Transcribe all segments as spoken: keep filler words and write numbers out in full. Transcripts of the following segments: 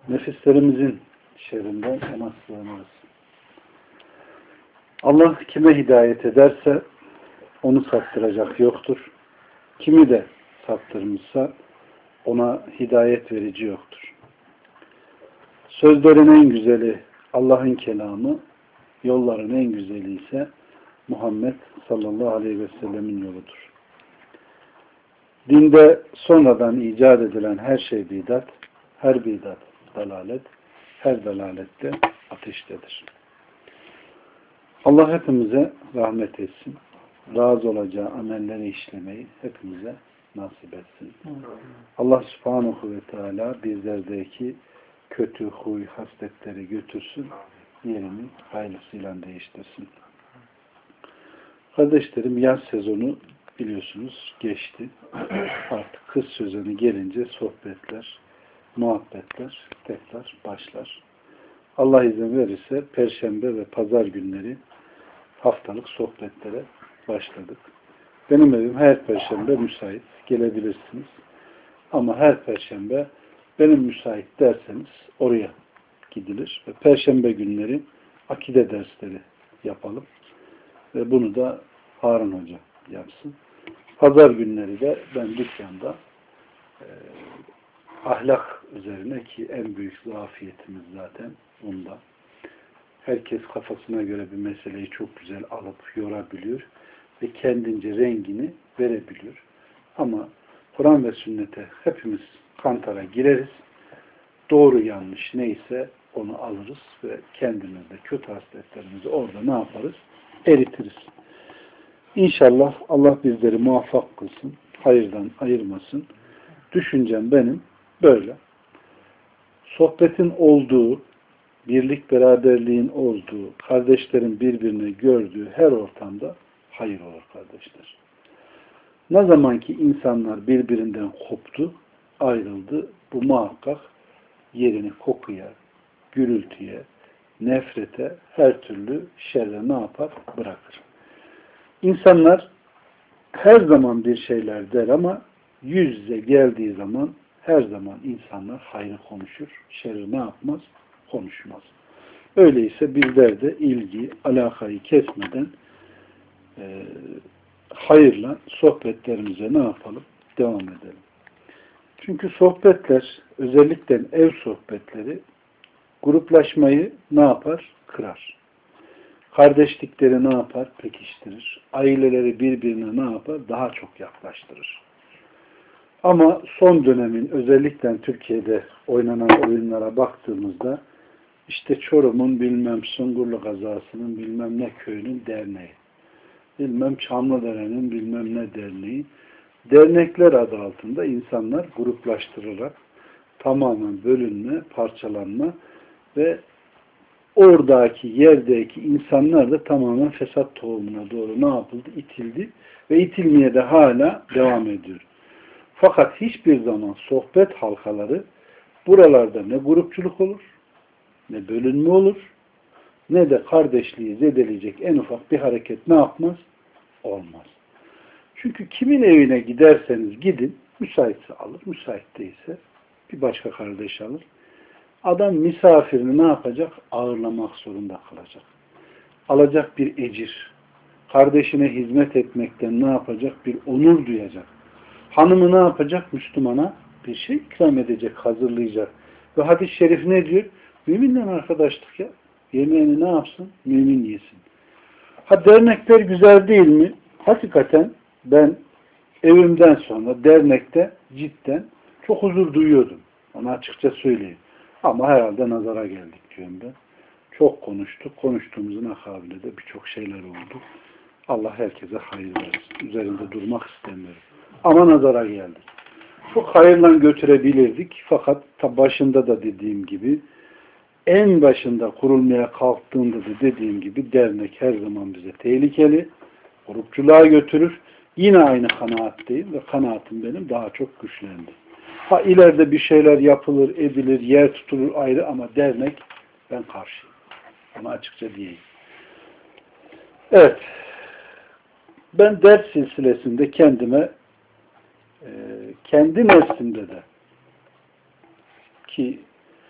Nefislerimizin şerrinden ona sığınırız. Allah kime hidayet ederse onu saptıracak yoktur. Kimi de saptırmışsa ona hidayet verici yoktur. Sözlerin en güzeli Allah'ın kelamı, yolların en güzeli ise Muhammed sallallahu aleyhi ve sellemin yoludur. Dinde sonradan icat edilen her şey bidat, her bidat dalalet, her dalalette ateştedir. Allah hepimize rahmet etsin. Razı olacağı amelleri işlemeyi hepimize nasip etsin. Allah subhanahu ve teala bizlerdeki kötü huy, hasletleri götürsün. Yerini hayırlısıyla değiştirsin. Kardeşlerim, yaz sezonu biliyorsunuz geçti. Artık kış sezonu gelince sohbetler, muhabbetler tekrar başlar. Allah izin verirse Perşembe ve Pazar günleri haftalık sohbetlere başladık. Benim evim her Perşembe müsait. Gelebilirsiniz. Ama her Perşembe benim müsait derseniz oraya gidilir. Ve Perşembe günleri akide dersleri yapalım. Ve bunu da Harun Hoca yapsın. Pazar günleri de ben dükkanda e, ahlak üzerine, ki en büyük zafiyetimiz zaten bunda. Herkes kafasına göre bir meseleyi çok güzel alıp yorabiliyor ve kendince rengini verebiliyor. Ama Kur'an ve sünnete hepimiz kantara gireriz. Doğru yanlış neyse onu alırız ve kendimizde kötü hasletlerimizi orada ne yaparız? Eritiriz. İnşallah Allah bizleri muvaffak kılsın. Hayırdan ayırmasın. Düşüncem benim böyle. Sohbetin olduğu, birlik beraberliğin olduğu, kardeşlerin birbirini gördüğü her ortamda hayır olur kardeşler. Ne zaman ki insanlar birbirinden koptu, ayrıldı, bu muhakkak yerini kokuya, gürültüye, nefrete, her türlü şerre ne yapar? Bırakır. İnsanlar her zaman bir şeyler der ama yüz yüze geldiği zaman her zaman insanlar hayrı konuşur, şerri ne yapmaz? Konuşmaz. Öyleyse bizler de ilgi, alakayı kesmeden e, hayırla sohbetlerimize ne yapalım? Devam edelim. Çünkü sohbetler, özellikle ev sohbetleri gruplaşmayı ne yapar? Kırar. Kardeşlikleri ne yapar? Pekiştirir. Aileleri birbirine ne yapar? Daha çok yaklaştırır. Ama son dönemin özellikle Türkiye'de oynanan oyunlara baktığımızda işte Çorum'un bilmem Sungurlu Kazası'nın bilmem ne köyünün derneği, bilmem Çamlıdere'nin bilmem ne derneği, dernekler adı altında insanlar gruplaştırılarak tamamen bölünme, parçalanma ve oradaki yerdeki insanlar da tamamen fesat tohumuna doğru ne yapıldı? İtildi ve itilmeye de hala devam ediyor. Fakat hiçbir zaman sohbet halkaları buralarda ne grupçuluk olur, ne bölünme olur, ne de kardeşliği zedeleyecek en ufak bir hareket ne yapmaz? Olmaz. Çünkü kimin evine giderseniz gidin, müsaitse alır, müsait değilse bir başka kardeş alır. Adam misafirini ne yapacak? Ağırlamak zorunda kalacak. Alacak bir ecir. Kardeşine hizmet etmekten ne yapacak? Bir onur duyacak. Hanımı ne yapacak? Müslümana bir şey ikram edecek, hazırlayacak. Ve hadis-i şerif ne diyor? Müminle arkadaşlık ya. Yemeğini ne yapsın? Mümin yesin. Ha, dernekler güzel değil mi? Hakikaten ben evimden sonra dernekte cidden çok huzur duyuyordum. Onu açıkça söyleyeyim. Ama herhalde nazara geldik diyorum ben. Çok konuştuk. Konuştuğumuzun akabinde de birçok şeyler oldu. Allah herkese hayır versin. Üzerinde durmak istemiyorum. Ama nazara geldik. Çok hayırla götürebilirdik. Fakat başında da dediğim gibi, en başında kurulmaya kalktığında da dediğim gibi dernek her zaman bize tehlikeli. Grupçuluğa götürür. Yine aynı kanaatteyim ve kanaatim benim daha çok güçlendi. Ha, ileride bir şeyler yapılır, edilir, yer tutulur ayrı ama dernek ben karşıyım. Ama açıkça diyeyim. Evet. Ben ders silsilesinde kendime e, kendi nefsimde de ki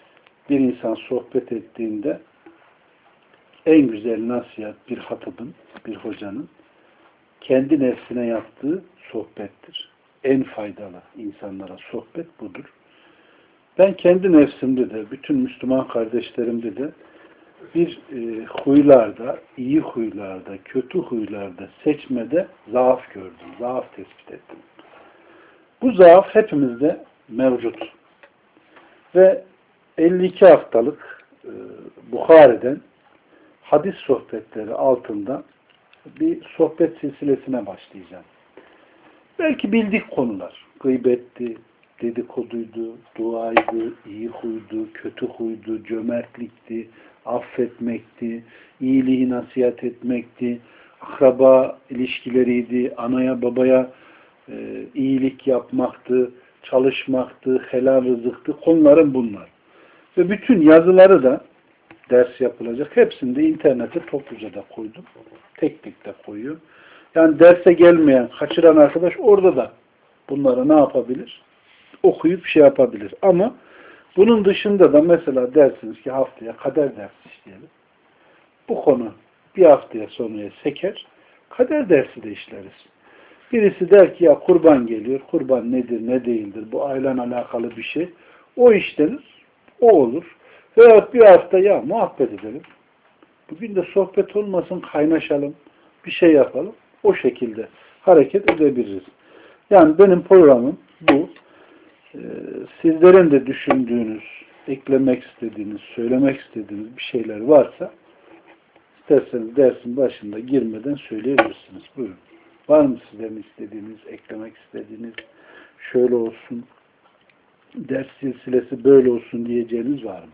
bir insan sohbet ettiğinde en güzel nasihat bir hatibin, bir hocanın kendi nefsine yaptığı sohbettir. En faydalı insanlara sohbet budur. Ben kendi nefsimde de, bütün Müslüman kardeşlerimde de bir e, huylarda, iyi huylarda, kötü huylarda seçmede zaaf gördüm, zaaf tespit ettim. Bu zaaf hepimizde mevcut. Ve elli iki haftalık e, Bukhari'den hadis sohbetleri altında bir sohbet silsilesine başlayacağım. Belki bildik konular. Gıybetti, dedikoduydu, duaydı, iyi huydu, kötü huydu, cömertlikti, affetmekti, iyiliği nasihat etmekti, akraba ilişkileriydi, anaya babaya e, iyilik yapmaktı, çalışmaktı, helal rızıktı. Konuların bunlar. Ve bütün yazıları da ders yapılacak. Hepsini de internete topluca da koydum. Tek tek de koyuyor. Yani derse gelmeyen, kaçıran arkadaş orada da bunları ne yapabilir? Okuyup şey yapabilir. Ama bunun dışında da mesela dersiniz ki haftaya kader dersi işleyelim. Bu konu bir haftaya sonraya seker. Kader dersi de işleriz. Birisi der ki ya kurban geliyor. Kurban nedir, ne değildir? Bu ailen alakalı bir şey. O işlenir. O olur. Veyahut bir hafta ya muhabbet edelim. Bugün de sohbet olmasın, kaynaşalım. Bir şey yapalım. O şekilde hareket edebiliriz. Yani benim programım bu. Ee, sizlerin de düşündüğünüz, eklemek istediğiniz, söylemek istediğiniz bir şeyler varsa isterseniz dersin başında girmeden söyleyebilirsiniz. Buyurun. Var mı sizlerin istediğiniz, eklemek istediğiniz, şöyle olsun, ders silsilesi böyle olsun diyeceğiniz var mı?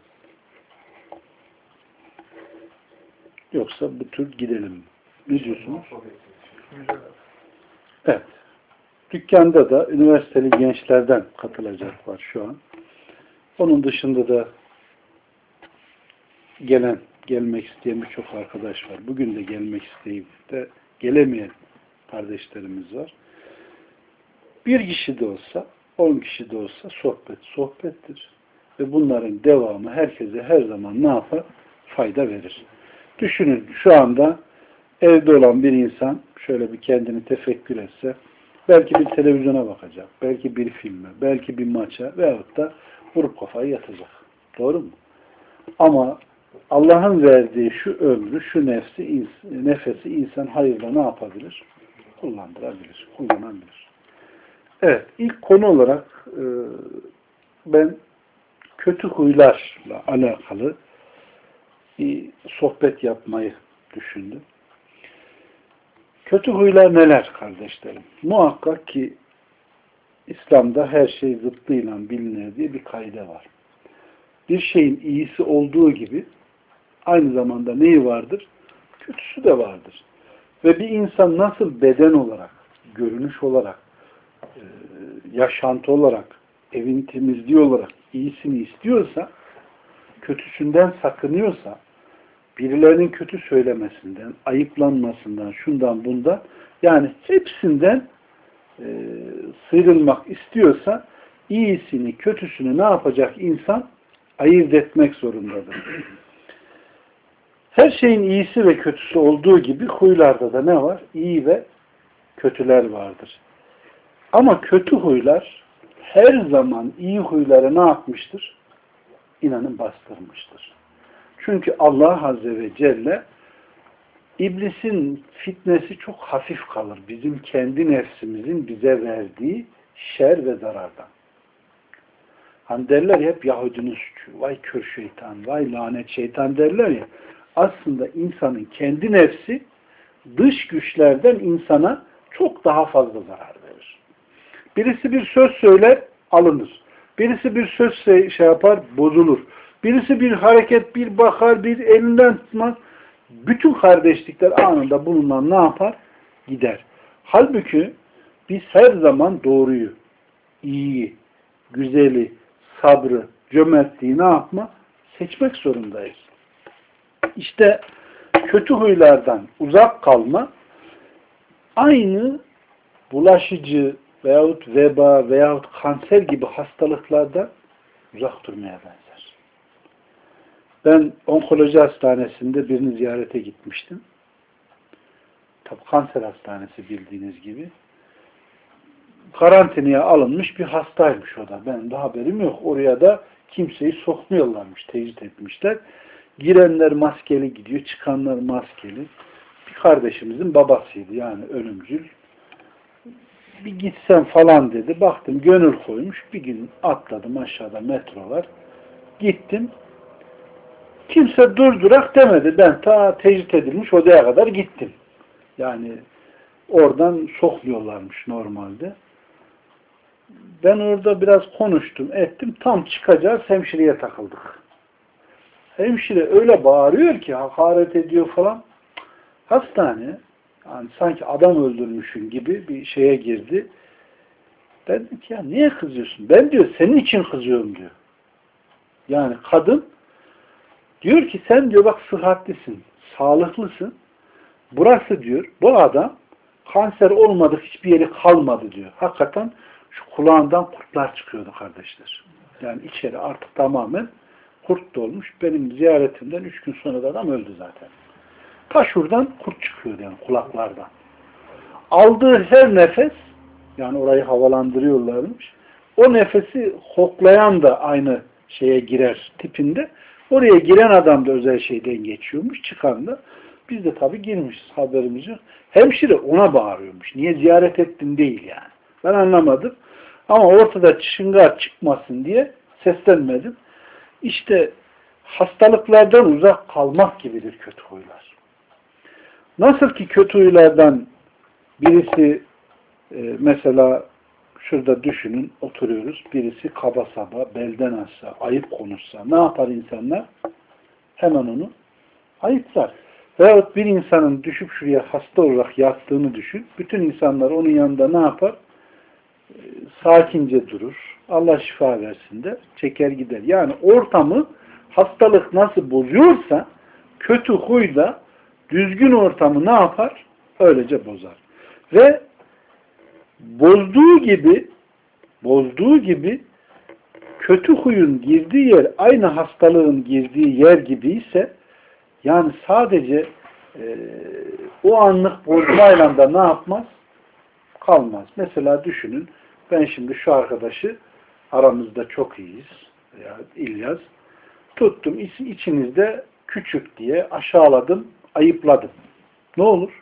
Yoksa bu tür gidelim. Ne diyorsunuz? Evet. Dükkanda da üniversiteli gençlerden katılacak var şu an. Onun dışında da gelen, gelmek isteyen birçok arkadaş var. Bugün de gelmek isteyip de gelemeyen kardeşlerimiz var. Bir kişi de olsa, on kişi de olsa sohbet, sohbettir. Ve bunların devamı herkese her zaman ne yapar? Fayda verir. Düşünün şu anda evde olan bir insan şöyle bir kendini tefekkür etse belki bir televizyona bakacak, belki bir filme, belki bir maça veyahut da vurup kafayı yatacak. Doğru mu? Ama Allah'ın verdiği şu ömrü, şu nefsi, nefesi insan hayırla ne yapabilir? Kullandırabilir, kullanabilir. Evet, ilk konu olarak e, ben kötü huylarla alakalı bir sohbet yapmayı düşündüm. Kötü huylar neler kardeşlerim? Muhakkak ki İslam'da her şey zıttıyla bilinir diye bir kaide var. Bir şeyin iyisi olduğu gibi aynı zamanda neyi vardır? Kötüsü de vardır. Ve bir insan nasıl beden olarak, görünüş olarak, yaşantı olarak, evin temizliği olarak iyisini istiyorsa, kötüsünden sakınıyorsa, birilerinin kötü söylemesinden, ayıplanmasından, şundan bundan, yani hepsinden e, sıyrılmak istiyorsa, iyisini, kötüsünü ne yapacak insan? Ayırt etmek zorundadır. Her şeyin iyisi ve kötüsü olduğu gibi huylarda da ne var? İyi ve kötüler vardır. Ama kötü huylar her zaman iyi huyları ne yapmıştır? İnanın bastırmıştır. Çünkü Allah Azze ve Celle İblisin fitnesi çok hafif kalır. Bizim kendi nefsimizin bize verdiği şer ve zarardan. Hani derler ya hep Yahudinin suçu, vay kör şeytan, vay lanet şeytan derler ya. Aslında insanın kendi nefsi dış güçlerden insana çok daha fazla zarar verir. Birisi bir söz söyler, alınır. Birisi bir söz şey yapar, bozulur. Birisi bir hareket, bir bakar, bir elinden tutmaz. Bütün kardeşlikler anında bulunan ne yapar? Gider. Halbuki biz her zaman doğruyu, iyiyi, güzeli, sabrı, cömertliği ne yapma? Seçmek zorundayız. İşte kötü huylardan uzak kalma aynı bulaşıcı veyahut veba veyahut kanser gibi hastalıklardan uzak durmaya benzer. Ben onkoloji hastanesinde birini ziyarete gitmiştim. Tabii kanser hastanesi bildiğiniz gibi. Karantinaya alınmış bir hastaymış o da. Benim de haberim yok. Oraya da kimseyi sokmuyorlarmış. Tecrit etmişler. Girenler maskeli gidiyor. Çıkanlar maskeli. Bir kardeşimizin babasıydı. Yani ölümcül. Bir gitsem falan dedi. Baktım gönül koymuş. Bir gün atladım aşağıda metro var. Gittim. Kimse durdurak demedi. Ben ta tecrit edilmiş odaya kadar gittim. Yani oradan sokmuyorlarmış normalde. Ben orada biraz konuştum, ettim. Tam çıkacağız, hemşireye takıldık. Hemşire öyle bağırıyor ki, hakaret ediyor falan. Hastane, yani sanki adam öldürmüşün gibi bir şeye girdi. Ben dedim ki ya niye kızıyorsun? Ben diyor senin için kızıyorum diyor. Yani kadın diyor ki sen diyor bak sıhhatlisin, sağlıklısın. Burası diyor, bu adam kanser olmadık hiçbir yeri kalmadı diyor. Hakikaten şu kulağından kurtlar çıkıyordu kardeşler. Yani içeri artık tamamen kurt dolmuş. Benim ziyaretimden üç gün sonra da adam öldü zaten. Ta şuradan kurt çıkıyordu yani kulaklardan. Aldığı her nefes, yani orayı havalandırıyorlarmış. O nefesi koklayan da aynı şeye girer tipinde. Oraya giren adam da özel şeyden geçiyormuş. Çıkan da. Biz de tabii girmişiz haberimiz yok. Hemşire ona bağırıyormuş. Niye ziyaret ettin değil yani. Ben anlamadım. Ama ortada çıngar çıkmasın diye seslenmedim. İşte hastalıklardan uzak kalmak gibidir kötü huylar. Nasıl ki kötü huylardan birisi e, mesela şurada düşünün oturuyoruz. Birisi kaba saba, belden aşağı, ayıp konuşsa ne yapar insanlar? Hemen onu ayıplar. Veyahut bir insanın düşüp şuraya hasta olarak yattığını düşün. Bütün insanlar onun yanında ne yapar? E, sakince durur. Allah şifa versin der. Çeker gider. Yani ortamı hastalık nasıl bozuyorsa kötü huy da düzgün ortamı ne yapar? Öylece bozar. Ve bozduğu gibi bozduğu gibi kötü huyun girdiği yer aynı hastalığın girdiği yer gibi ise yani sadece e, o anlık bozmayla da ne yapmaz? Kalmaz. Mesela düşünün ben şimdi şu arkadaşı aramızda çok iyiyiz. Ya İlyas. Tuttum içinizde küçük diye aşağıladım, ayıpladım. Ne olur?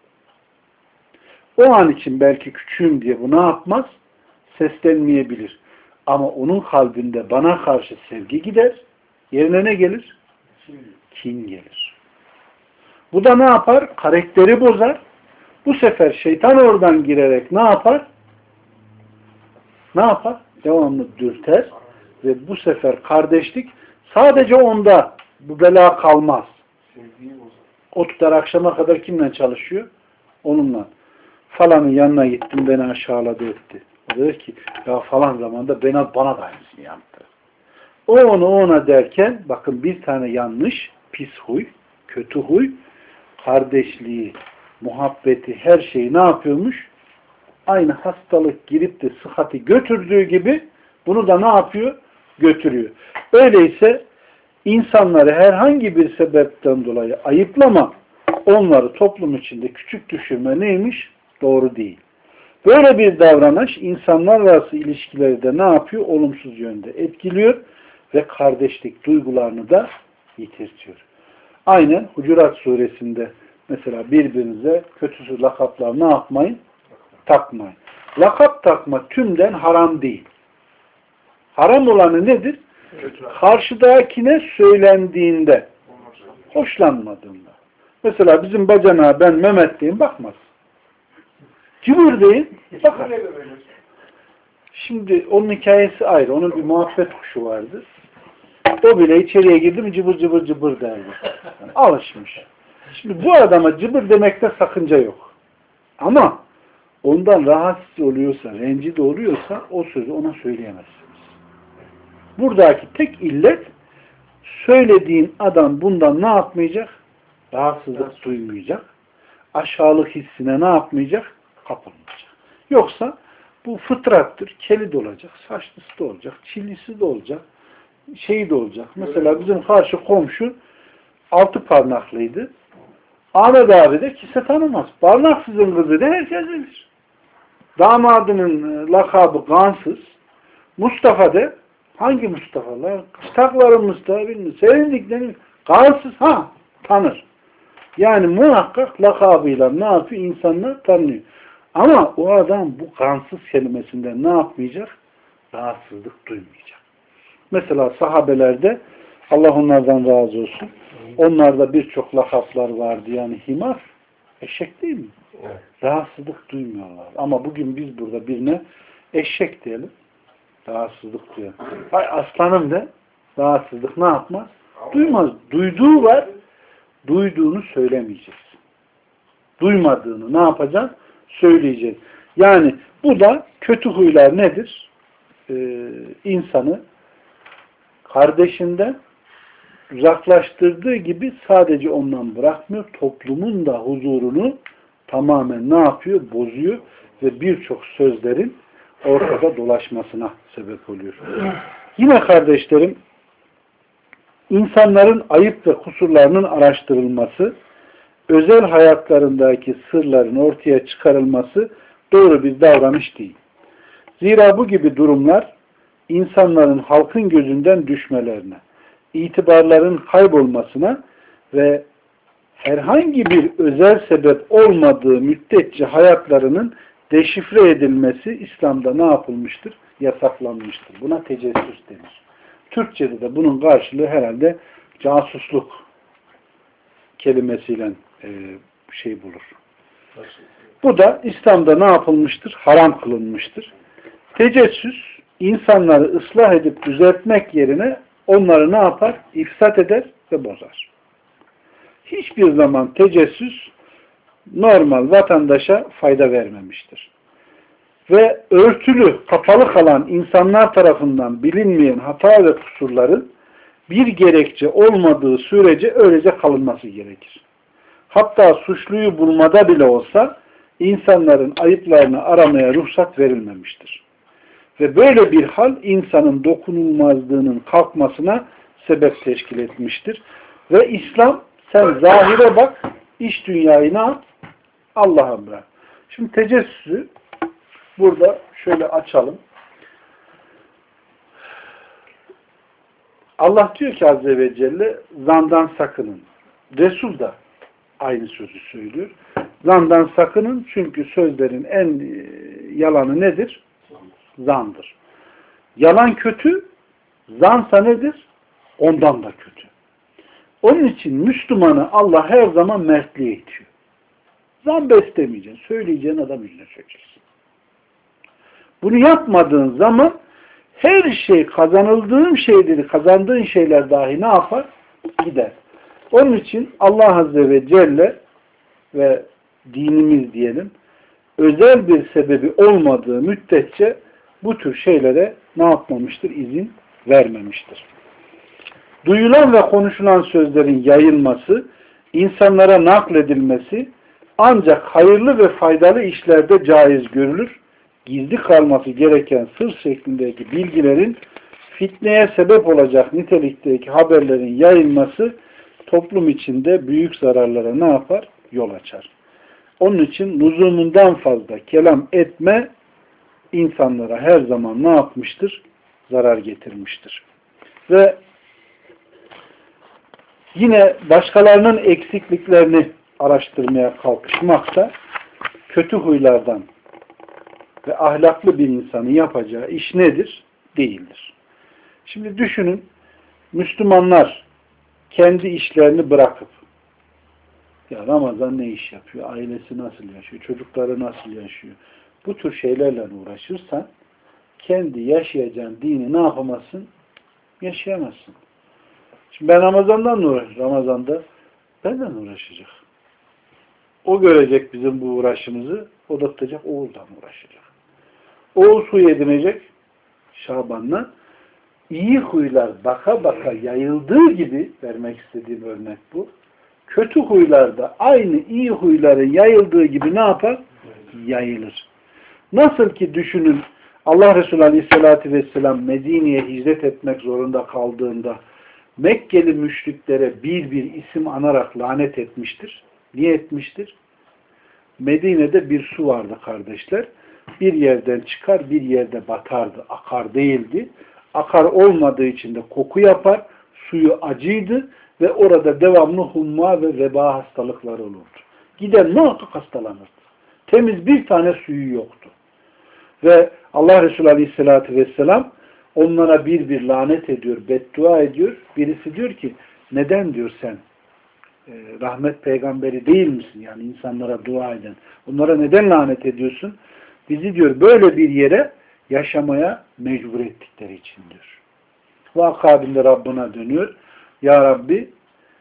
O an için belki küçüğüm diye bu ne yapmaz? Seslenmeyebilir. Ama onun kalbinde bana karşı sevgi gider. Yerine ne gelir? Kin gelir. Bu da ne yapar? Karakteri bozar. Bu sefer şeytan oradan girerek ne yapar? Ne yapar? Devamlı dürter ve bu sefer kardeşlik sadece onda bu bela kalmaz. O tutar akşama kadar kimle çalışıyor? Onunla. Falanın yanına gittim beni aşağıladı etti. O der ki ya falan zamanda bana, bana da aynısını yaptı. O onu ona derken bakın bir tane yanlış, pis huy, kötü huy, kardeşliği, muhabbeti, her şeyi ne yapıyormuş? Aynı hastalık girip de sıhhati götürdüğü gibi bunu da ne yapıyor? Götürüyor. Öyleyse insanları herhangi bir sebepten dolayı ayıplama, onları toplum içinde küçük düşürme neymiş? Doğru değil. Böyle bir davranış insanlar arası ilişkileri de ne yapıyor? Olumsuz yönde etkiliyor ve kardeşlik duygularını da yitirtiyor. Aynen Hucurat suresinde mesela birbirinize kötüsü lakaplar ne yapmayın? Takmayın. Lakap takma tümden haram değil. Haram olanı nedir? Karşıdakine söylendiğinde, hoşlanmadığında. Mesela bizim bacana ben Mehmet diyeyim bakmaz. Cıvır deyin, bakar. Şimdi onun hikayesi ayrı. Onun bir muhabbet kuşu vardı. O bile içeriye girdi mi cıbır cıbır cıbır derdi. Yani alışmış. Şimdi bu adama cıbır demekte sakınca yok. Ama ondan rahatsız oluyorsa, rencide oluyorsa o sözü ona söyleyemezsiniz. Buradaki tek illet söylediğin adam bundan ne yapmayacak? Rahatsızlık duymayacak. Aşağılık hissine ne yapmayacak? Kapılmayacak. Yoksa bu fıtrattır. Keli de olacak, saçlısı da olacak, çillisi de olacak. şeyi de olacak. Mesela bizim karşı komşu altı parmaklıydı. Ahmet abi de kimse tanımaz. Parmaksızın kızı da herkes bilir. Damadının lakabı Gansız. Mustafa de hangi Mustafa'lar? Kıstakların Mustafa bilmiyor. Sevindiklerini Gansız ha tanır. Yani muhakkak lakabıyla ne yapıyor? İnsanlar tanıyor. Ama o adam bu Gansız kelimesinden ne yapmayacak? Rahatsızlık duymayacak. Mesela sahabelerde Allah onlardan razı olsun. Onlarda birçok lakaplar vardı. Yani himar, eşek değil mi? Evet. Rahatsızlık duymuyorlar. Ama bugün biz burada birine eşek diyelim. Rahatsızlık duyuyor. Ay aslanım de rahatsızlık ne yapmaz? Duymaz. Duyduğu var. Duyduğunu söylemeyeceğiz. Duymadığını ne yapacağız? Söyleyeceğiz. Yani bu da kötü huylar nedir? Ee, insanı kardeşinden uzaklaştırdığı gibi sadece ondan bırakmıyor. Toplumun da huzurunu tamamen ne yapıyor? Bozuyor ve birçok sözlerin ortada dolaşmasına sebep oluyor. Yine kardeşlerim, insanların ayıp ve kusurlarının araştırılması, özel hayatlarındaki sırların ortaya çıkarılması doğru bir davranış değil. Zira bu gibi durumlar insanların halkın gözünden düşmelerine, itibarların kaybolmasına ve herhangi bir özel sebep olmadığı müddetçe hayatlarının deşifre edilmesi İslam'da ne yapılmıştır? Yasaklanmıştır. Buna tecessüs denir. Türkçe'de de bunun karşılığı herhalde casusluk kelimesiyle e, şey bulur. Bu da İslam'da ne yapılmıştır? Haram kılınmıştır. Tecessüs insanları ıslah edip düzeltmek yerine onları ne yapar? İfsat eder ve bozar. Hiçbir zaman tecessüs normal vatandaşa fayda vermemiştir. Ve örtülü, kapalı kalan insanlar tarafından bilinmeyen hata ve kusurların bir gerekçe olmadığı sürece öylece kalınması gerekir. Hatta suçluyu bulmada bile olsa insanların ayıplarını aramaya ruhsat verilmemiştir. Ve böyle bir hal insanın dokunulmazlığının kalkmasına sebep teşkil etmiştir. Ve İslam sen zahire bak, iç dünyayı ne yap? Allah'a bırak. Şimdi tecessüsü burada şöyle açalım. Allah diyor ki Azze ve Celle zandan sakının. Resul da aynı sözü söylüyor. Zandan sakının çünkü sözlerin en yalanı nedir? Zandır. Yalan kötü, zansa nedir? Ondan da kötü. Onun için Müslümanı Allah her zaman mertliğe itiyor. Zan beslemeyeceksin. Söyleyeceğin adam yüzüne çökeceksin. Bunu yapmadığın zaman her şey kazanıldığın şeyleri, kazandığın şeyler dahi ne yapar? Gider. Onun için Allah Azze ve Celle ve dinimiz diyelim özel bir sebebi olmadığı müddetçe bu tür şeylere ne yapmamıştır? İzin vermemiştir. Duyulan ve konuşulan sözlerin yayılması, insanlara nakledilmesi ancak hayırlı ve faydalı işlerde caiz görülür. Gizli kalması gereken sır şeklindeki bilgilerin fitneye sebep olacak nitelikteki haberlerin yayılması toplum içinde büyük zararlara ne yapar? Yol açar. Onun için lüzumundan fazla kelam etme insanlara her zaman ne yapmıştır? Zarar getirmiştir. Ve yine başkalarının eksikliklerini araştırmaya kalkışmak da kötü huylardan ve ahlaklı bir insanın yapacağı iş nedir? Değildir. Şimdi düşünün, Müslümanlar kendi işlerini bırakıp ya Ramazan ne iş yapıyor? Ailesi nasıl yaşıyor? Çocukları nasıl yaşıyor? Bu tür şeylerle uğraşırsan kendi yaşayacağın dini ne yapamazsın? Yaşayamazsın. Şimdi ben Ramazan'dan uğraşıyorum. Ramazan'da benden uğraşacak. O görecek bizim bu uğraşımızı. O da tutacak, oğuldan uğraşacak. Oğul su edinecek Şaban'la. İyi huylar baka baka yayıldığı gibi, vermek istediğim örnek bu. Kötü huylar da aynı iyi huyların yayıldığı gibi ne yapar? Yayılır. Nasıl ki düşünün Allah Resulü Aleyhisselatü Vesselam Medine'ye hicret etmek zorunda kaldığında Mekkeli müşriklere bir bir isim anarak lanet etmiştir. Niye etmiştir? Medine'de bir su vardı kardeşler. Bir yerden çıkar, bir yerde batardı. Akar değildi. Akar olmadığı için de koku yapar. Suyu acıydı ve orada devamlı humma ve veba hastalıkları olurdu. Giden muhakkak hastalanırdı. Temiz bir tane suyu yoktu. Ve Allah Resulü Aleyhisselatü Vesselam onlara bir bir lanet ediyor, beddua ediyor. Birisi diyor ki, neden diyor sen e, rahmet peygamberi değil misin? Yani insanlara dua eden. Onlara neden lanet ediyorsun? Bizi diyor böyle bir yere yaşamaya mecbur ettikleri için diyor. Ve akabinde Rabbına dönüyor. Ya Rabbi,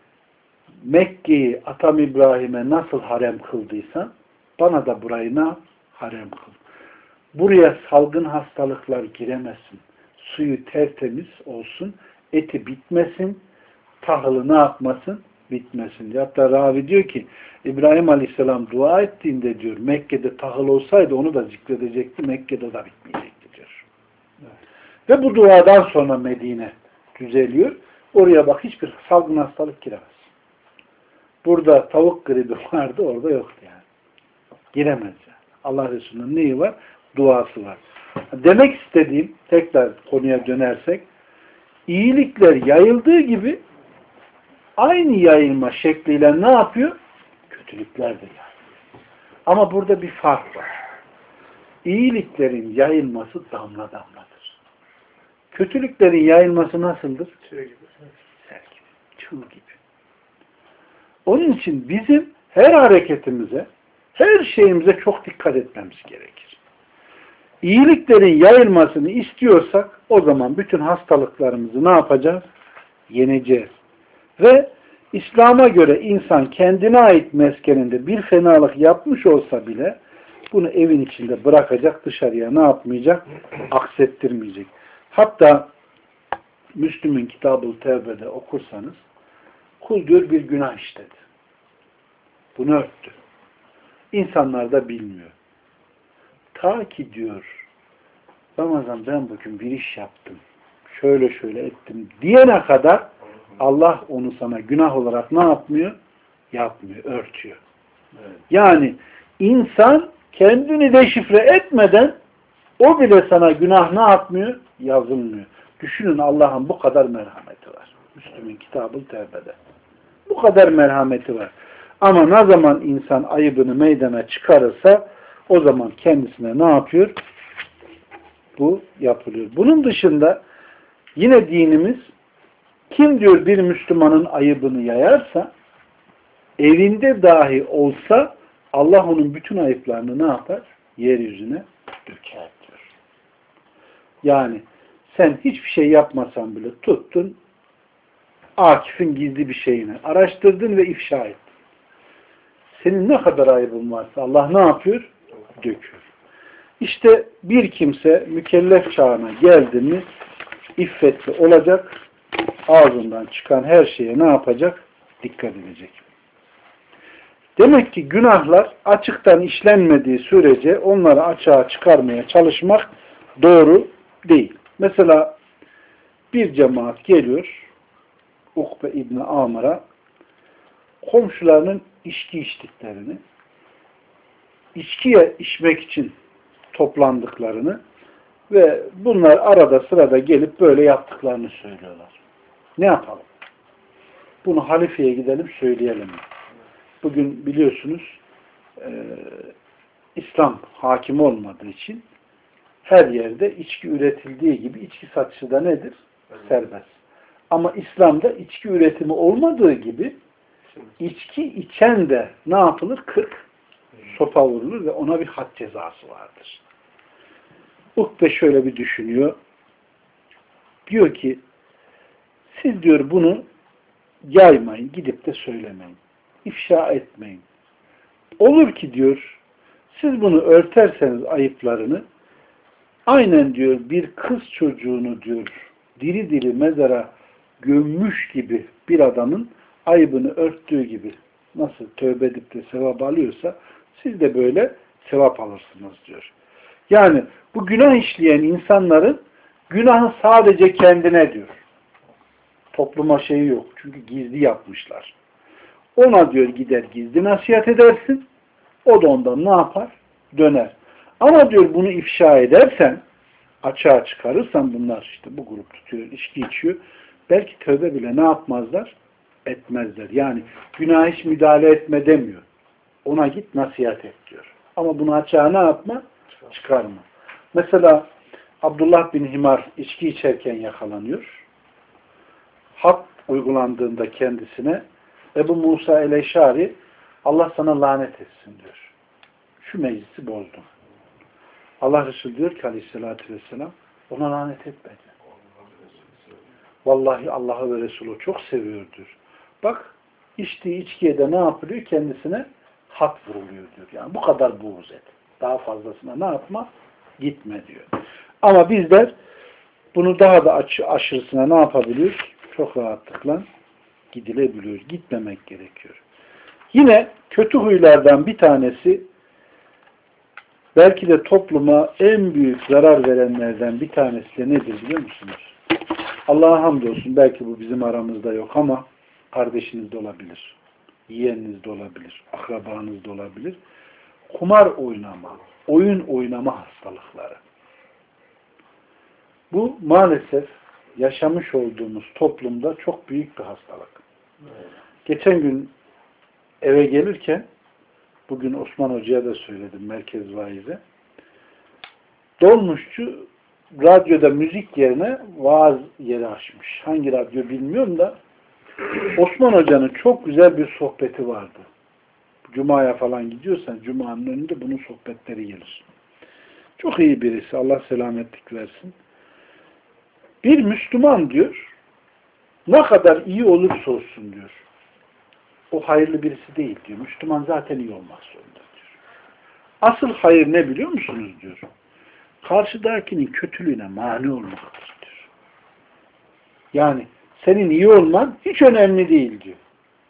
Mekke'yi Atam İbrahim'e nasıl harem kıldıysan bana da burayı ne yap? Harem kıl. Buraya salgın hastalıklar giremesin. Suyu tertemiz olsun. Eti bitmesin. Tahılı ne yapmasın? Bitmesin. Hatta ravi diyor ki İbrahim Aleyhisselam dua ettiğinde diyor Mekke'de tahıl olsaydı onu da zikredecekti. Mekke'de de bitmeyecekti diyor. Evet. Ve bu duadan sonra Medine düzeliyor. Oraya bak hiçbir salgın hastalık giremez. Burada tavuk gribi vardı, orada yoktu yani. Giremez yani. Allah Resulü'nün neyi var? Duası var. Demek istediğim, tekrar konuya dönersek, iyilikler yayıldığı gibi aynı yayılma şekliyle ne yapıyor? Kötülükler de yayılıyor. Ama burada bir fark var. İyiliklerin yayılması damla damladır. Kötülüklerin yayılması nasıldır? Sel gibi. Sel gibi. Çığ gibi. Onun için bizim her hareketimize, her şeyimize çok dikkat etmemiz gerekir. İyiliklerin yayılmasını istiyorsak o zaman bütün hastalıklarımızı ne yapacağız? Yeneceğiz. Ve İslam'a göre insan kendine ait meskeninde bir fenalık yapmış olsa bile bunu evin içinde bırakacak, dışarıya ne yapmayacak? Aksettirmeyecek. Hatta Müslüm'ün Kitab-ı Tevbe'de okursanız kul diyor bir günah işledi. Bunu örttü. İnsanlar da bilmiyor. Ta ki diyor Ramazan ben bugün bir iş yaptım. Şöyle şöyle ettim diyene kadar Allah onu sana günah olarak ne yapmıyor? Yapmıyor, örtüyor. Evet. Yani insan kendini deşifre etmeden o bile sana günah ne yapmıyor? Yazılmıyor. Düşünün Allah'ın bu kadar merhameti var. Müslüm'ün Kitab-ı Tevbe'de. Bu kadar merhameti var. Ama ne zaman insan ayıbını meydana çıkarırsa o zaman kendisine ne yapıyor? Bu yapılıyor. Bunun dışında yine dinimiz kim diyor bir Müslümanın ayıbını yayarsa evinde dahi olsa Allah onun bütün ayıplarını ne yapar? Yeryüzüne döker diyor. Yani sen hiçbir şey yapmasan bile tuttun Akif'in gizli bir şeyini araştırdın ve ifşa ettin. Senin ne kadar ayıbın varsa Allah ne yapıyor? Döküyor. İşte bir kimse mükellef çağına geldi mi iffetli olacak, ağzından çıkan her şeye ne yapacak? Dikkat edecek. Demek ki günahlar açıktan işlenmediği sürece onları açığa çıkarmaya çalışmak doğru değil. Mesela bir cemaat geliyor Ukbe İbni Amr'a komşularının içki içtiklerini, içkiye içmek için toplandıklarını ve bunlar arada sırada gelip böyle yaptıklarını söylüyorlar. Ne yapalım? Bunu halifeye gidelim söyleyelim. Bugün biliyorsunuz e, İslam hakim olmadığı için her yerde içki üretildiği gibi içki satışı da nedir? Serbest. Ama İslam'da içki üretimi olmadığı gibi içki içen de ne yapılır? kırk sopa vurulur ve ona bir had cezası vardır. Ukbe şöyle bir düşünüyor. Diyor ki siz diyor bunu yaymayın, gidip de söylemeyin. İfşa etmeyin. Olur ki diyor siz bunu örterseniz ayıplarını aynen diyor bir kız çocuğunu diyor diri diri mezara gömmüş gibi bir adamın ayıbını örttüğü gibi nasıl tövbe edip de sevap alıyorsa siz de böyle sevap alırsınız diyor. Yani bu günah işleyen insanların günahı sadece kendine diyor. Topluma şeyi yok. Çünkü gizli yapmışlar. Ona diyor gider gizli nasihat edersin. O da ondan ne yapar? Döner. Ama diyor bunu ifşa edersen, açığa çıkarırsan bunlar işte bu grup tutuyor, içki içiyor. Belki tövbe bile ne yapmazlar? Etmezler. Yani günah hiç müdahale etme demiyor. Ona git nasihat et diyor. Ama bunu açığa ne yapma? Çıkarma. Mesela Abdullah bin Himar içki içerken yakalanıyor. Hak uygulandığında kendisine Ebu Musa el-Eşari Allah sana lanet etsin diyor. Şu meclisi bozdum. Allah Resulü diyor ki aleyhissalatü vesselam ona lanet etmedi. Vallahi Allah'ı ve Resulü çok seviyordur. Bak içtiği içkiye de ne yapılıyor? Kendisine hak vuruluyor diyor. Yani bu kadar buğz et. Daha fazlasına ne yapma? Gitme diyor. Ama bizler bunu daha da aş aşırısına ne yapabiliyoruz? Çok rahatlıkla gidilebiliyor. Gitmemek gerekiyor. Yine kötü huylardan bir tanesi belki de topluma en büyük zarar verenlerden bir tanesi de nedir biliyor musunuz? Allah'a hamdolsun belki bu bizim aramızda yok ama kardeşiniz de olabilir. Yeğeniniz de olabilir. Akrabanız da olabilir. Kumar oynama, oyun oynama hastalıkları. Bu maalesef yaşamış olduğumuz toplumda çok büyük bir hastalık. Evet. Geçen gün eve gelirken bugün Osman Hoca'ya da söyledim merkez vaize. Dolmuşçu radyoda müzik yerine vaaz yeri açmış. Hangi radyo bilmiyorum da Osman Hoca'nın çok güzel bir sohbeti vardı. Cuma'ya falan gidiyorsan Cuma'nın önünde bunun sohbetleri gelir. Çok iyi birisi. Allah selametlik versin. Bir Müslüman diyor ne kadar iyi olursa olsun diyor. O hayırlı birisi değil diyor. Müslüman zaten iyi olmak zorunda diyor. Asıl hayır ne biliyor musunuz diyor. Karşıdakinin kötülüğüne mani olmaktır diyor. Yani senin iyi olman hiç önemli değil diyor.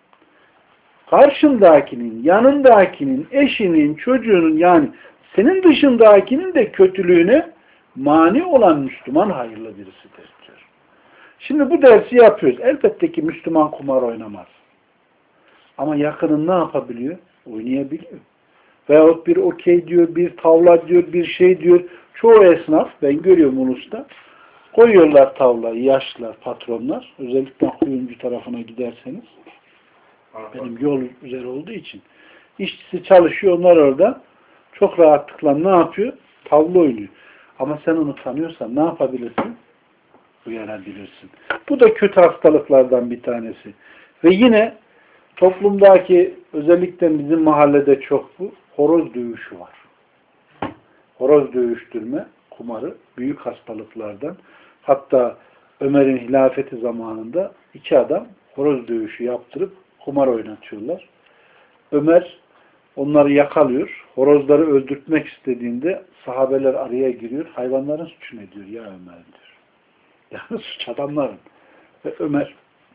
Karşındakinin, yanındakinin, eşinin, çocuğunun yani senin dışındakinin de kötülüğüne mani olan Müslüman hayırlı birisidir diyor. Şimdi bu dersi yapıyoruz. Elbette ki Müslüman kumar oynamaz. Ama yakının ne yapabiliyor? Oynayabiliyor. Veyahut bir okey diyor, bir tavla diyor, bir şey diyor. Çoğu esnaf, ben görüyorum Ulus'ta, koyuyorlar tavlayı, yaşlılar, patronlar. Özellikle kuyumcu tarafına giderseniz. Benim yol üzeri olduğu için. İşçisi çalışıyor, onlar orada. Çok rahatlıkla ne yapıyor? Tavla oynuyor. Ama sen onu tanıyorsan ne yapabilirsin? Uyarabilirsin. Bu da kötü hastalıklardan bir tanesi. Ve yine toplumdaki özellikle bizim mahallede çok bu horoz dövüşü var. Horoz dövüştürme, kumarı büyük hastalıklardan. Hatta Ömer'in hilafeti zamanında iki adam horoz dövüşü yaptırıp kumar oynatıyorlar. Ömer onları yakalıyor. Horozları öldürtmek istediğinde sahabeler araya giriyor. Hayvanların suçu ne diyor ya Ömer diyor. Yani suç adamların. Ve Ömer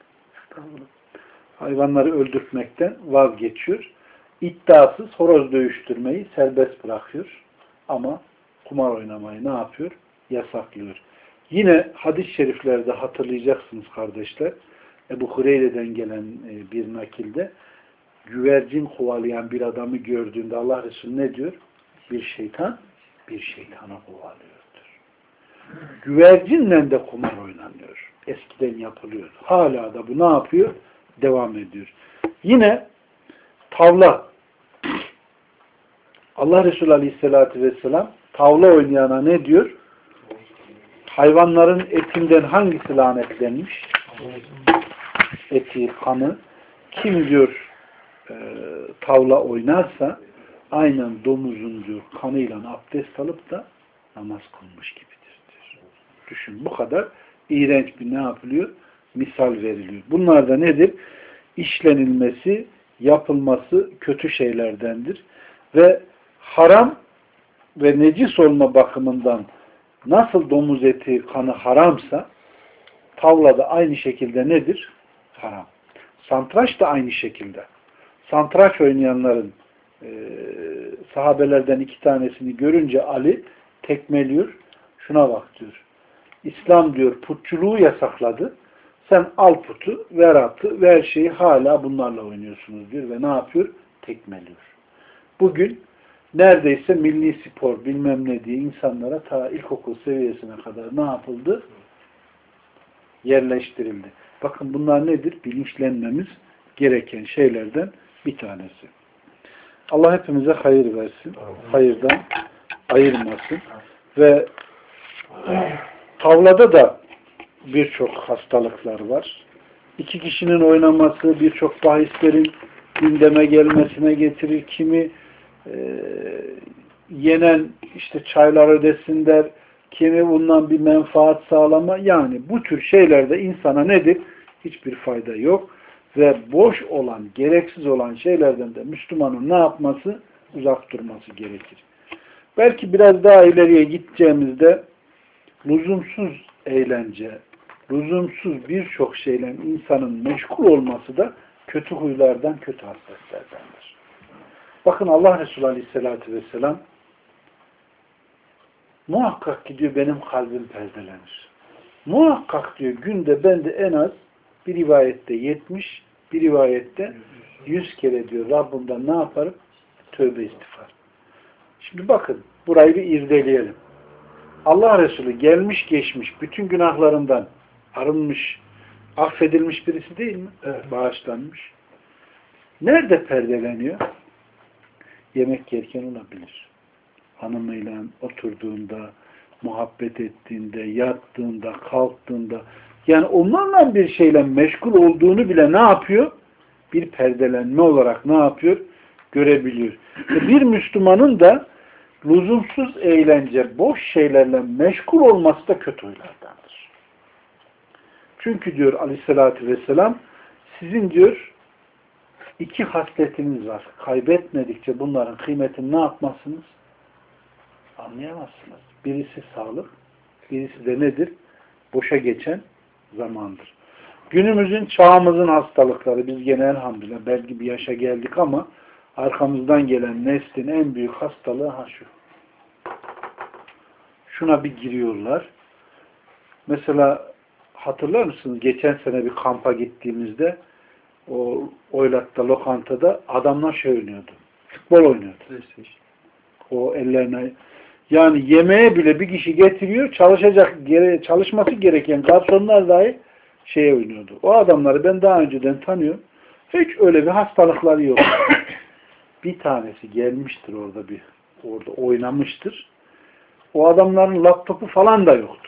hayvanları öldürtmekten vazgeçiyor. İddiasız horoz dövüştürmeyi serbest bırakıyor. Ama kumar oynamayı ne yapıyor? Yasaklıyor. Yine hadis-i şeriflerde hatırlayacaksınız kardeşler. Ebu Hureyre'den gelen bir nakilde güvercin kovalayan bir adamı gördüğünde Allah Resulü ne diyor? Bir şeytan bir şeytana kovalıyordur. Güvercinle de kumar oynanıyor. Eskiden yapılıyor. Hala da bu ne yapıyor? Devam ediyor. Yine tavla. Allah Resulü Aleyhisselatü Vesselam tavla oynayana ne diyor? Hayvanların etinden hangisi lanetlenmiş? Eti, kanı. Kim diyor e, tavla oynarsa aynen domuzun diyor kanıyla abdest alıp da namaz kılmış gibidir diyor. Düşün bu kadar iğrenç bir ne yapılıyor? Misal veriliyor. Bunlar da nedir? İşlenilmesi, yapılması kötü şeylerdendir. Ve haram ve necis olma bakımından nasıl domuz eti, kanı haramsa tavla da aynı şekilde nedir? Haram. Santraç da aynı şekilde. Santraç oynayanların e, sahabelerden iki tanesini görünce Ali tekmeliyor. Şuna bak diyor. İslam diyor putçuluğu yasakladı. Sen al putu, ver atı, ver şeyi hala bunlarla oynuyorsunuz diyor ve ne yapıyor? Tekmeliyor. Bugün neredeyse milli spor bilmem ne diye insanlara ta ilkokul seviyesine kadar ne yapıldı? Yerleştirildi. Bakın bunlar nedir? Bilinçlenmemiz gereken şeylerden bir tanesi. Allah hepimize hayır versin. Hayırdan ayırmasın. Ve tavlada da birçok hastalıklar var. İki kişinin oynaması birçok bahislerin gündeme gelmesine getirir. Kimi e, yenen işte çaylar ödesin der. Kimi bundan bir menfaat sağlama. Yani bu tür şeylerde insana nedir? Hiçbir fayda yok. Ve boş olan, gereksiz olan şeylerden de Müslümanın ne yapması? Uzak durması gerekir. Belki biraz daha ileriye gideceğimizde lüzumsuz eğlence, lüzumsuz birçok şeyle insanın meşgul olması da kötü huylardan, kötü hasletlerdendir. Bakın Allah Resulü Aleyhisselatü Vesselam muhakkak ki diyor benim kalbim perdelenir. Muhakkak diyor günde bende en az bir rivayette yetmiş, bir rivayette yüz kere diyor Rabbimden ne yaparım? Tövbe istiğfar. Şimdi bakın burayı bir irdeleyelim. Allah Resulü gelmiş geçmiş bütün günahlarından arınmış, affedilmiş birisi değil mi? Evet. Bağışlanmış. Nerede perdeleniyor? Yemek yerken olabilir. Hanımıyla oturduğunda, muhabbet ettiğinde, yattığında, kalktığında, yani onlarla bir şeyle meşgul olduğunu bile ne yapıyor? Bir perdelenme olarak ne yapıyor? Görebiliyor. Ve bir Müslümanın da lüzumsuz eğlence, boş şeylerle meşgul olması da kötü huylardandır. Çünkü diyor Aleyhisselatü Vesselam sizin diyor iki hasletiniz var. Kaybetmedikçe bunların kıymetini ne yapmazsınız? Anlayamazsınız. Birisi sağlık, birisi de nedir? Boşa geçen zamandır. Günümüzün, çağımızın hastalıkları, biz gene elhamdülillah belki bir yaşa geldik ama arkamızdan gelen neslin en büyük hastalığı ha şu. Şuna bir giriyorlar. Mesela hatırlar mısınız? Geçen sene bir kampa gittiğimizde o Oylat'ta, lokantada adamlar şey oynuyordu. Futbol oynuyordu. O ellerine yani yemeğe bile bir kişi getiriyor, çalışacak, çalışması gereken garsonlar dahi şeye oynuyordu. O adamları ben daha önceden tanıyorum. Hiç öyle bir hastalıkları yok. Bir tanesi gelmiştir orada bir orada oynamıştır. O adamların laptopu falan da yoktu.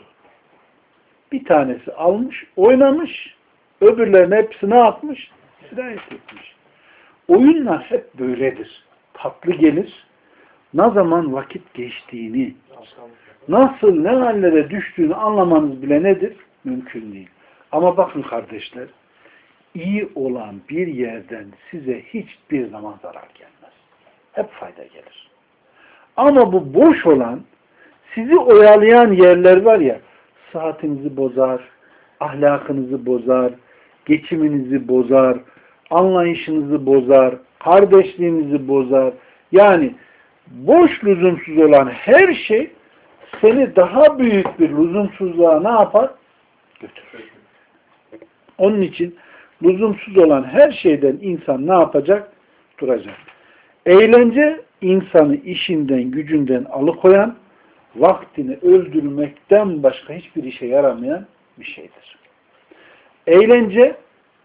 Bir tanesi almış, oynamış, öbürlerine hepsi ne yapmış? Sirayet etmiş. Oyunlar hep böyledir. Tatlı gelir. Ne zaman vakit geçtiğini, nasıl ne hallere düştüğünü anlamanız bile nedir? Mümkün değil. Ama bakın kardeşler, iyi olan bir yerden size hiçbir zaman zarar gelmez. Hep fayda gelir. Ama bu boş olan, sizi oyalayan yerler var ya, saatinizi bozar, ahlakınızı bozar, geçiminizi bozar, anlayışınızı bozar, kardeşliğinizi bozar. Yani boş lüzumsuz olan her şey seni daha büyük bir lüzumsuzluğa ne yapar? Götürür. Onun için lüzumsuz olan her şeyden insan ne yapacak? Duracak. Eğlence insanı işinden, gücünden alıkoyan, vaktini öldürmekten başka hiçbir işe yaramayan bir şeydir. Eğlence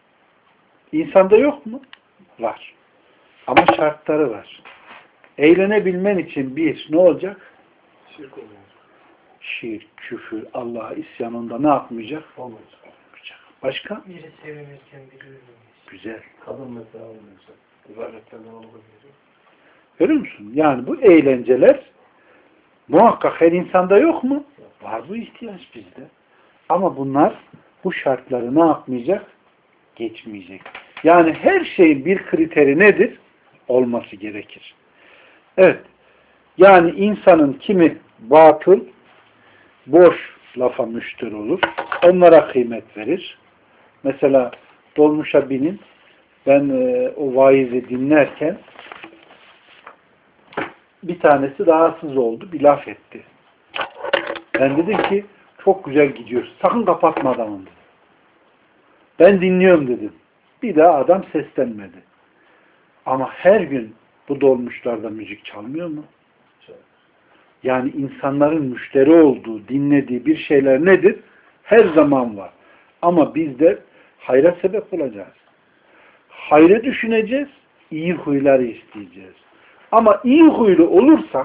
insanda yok mu? Var. Ama şartları var. Eğlenebilmen için bir, ne olacak? Şirk olacak. Şirk, küfür, Allah'a isyanında ne yapmayacak? Olmayacak. Başka? Biri sevinirken biri üzülmeyecek. Güzel. Kadın mesela olmayacak. İbadetlerden olmayacak. Görüyor musun? Yani bu eğlenceler muhakkak her insanda yok mu? Var bu ihtiyaç bizde. Ama bunlar bu şartları ne yapmayacak? Geçmeyecek. Yani her şeyin bir kriteri nedir? Olması gerekir. Evet. Yani insanın kimi batıl, boş lafa müşteri olur. Onlara kıymet verir. Mesela dolmuşa binin. Ben e, o vaizi dinlerken bir tanesi rahatsız oldu. Bir laf etti. Ben dedim ki çok güzel gidiyor. Sakın kapatma adamım dedim. Ben dinliyorum dedim. Bir daha adam seslenmedi. Ama her gün bu dolmuşlarda müzik çalmıyor mu? Yani insanların müşteri olduğu, dinlediği bir şeyler nedir? Her zaman var. Ama biz de hayra sebep olacağız. Hayrı düşüneceğiz, iyi huyları isteyeceğiz. Ama iyi huylu olursak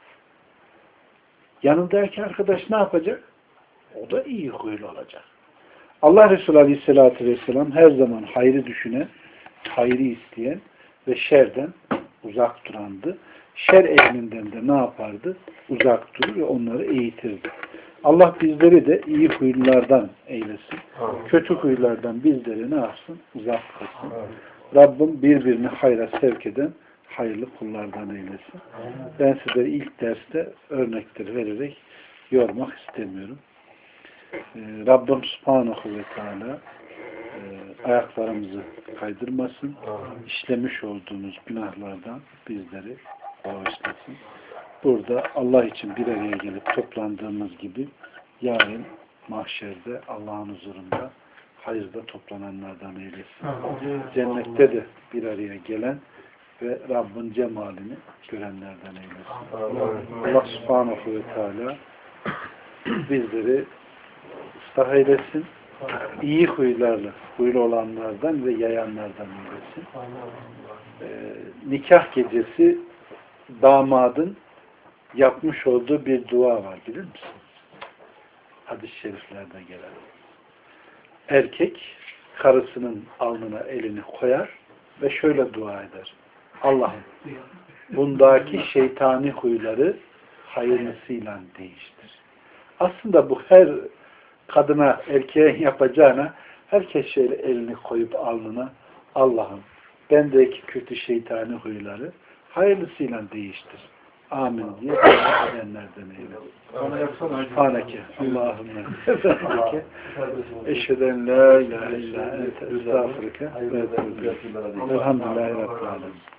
yanındaki arkadaş ne yapacak? O da iyi huylu olacak. Allah Resulü Aleyhisselatü Vesselam her zaman hayrı düşünen, hayrı isteyen ve şerden uzak durandı. Şer ehlinden de ne yapardı? Uzak durur ve onları eğitirdi. Allah bizleri de iyi huylulardan eylesin. Amin. Kötü huylardan bizleri ne yapsın? Uzak kılsın. Rabbim birbirini hayra sevk eden hayırlı kullardan eylesin. Amin. Ben size ilk derste örnekleri vererek yormak istemiyorum. Ee, Rabbim Subhanahu ve Teala e, ayaklarımızı kaydırmasın. Amin. İşlemiş olduğumuz günahlardan bizleri bağışlasın. Burada Allah için bir araya gelip toplandığımız gibi yarın mahşerde Allah'ın huzurunda hayırda toplananlardan eylesin. Amin. Cennette de bir araya gelen ve Rabbin cemalini görenlerden eylesin. Amin. Allah Subhanahu ve Teala bizleri ıslah eylesin. İyi huylarla, huylu olanlardan ve yayanlardan eylesin. Ee, nikah gecesi damadın yapmış olduğu bir dua var, bilir misin? Hadis-i şeriflerde gelen. Erkek karısının alnına elini koyar ve şöyle dua eder. Allah'ım bundaki şeytani huyları hayırlısıyla değiştir. Aslında bu her kadına, erkeğe yapacağına herkes şöyle elini koyup alnına Allah'ım bendeki kötü şeytani huyları hayırlısıyla değiştir. Amin diye dua edenlerden eylesin. Subhaneke Allahümme efendike eşheden la ilahe illa ente estağfurike ve etûbü ileyk. Elhamdülillahi Rabbil alemin.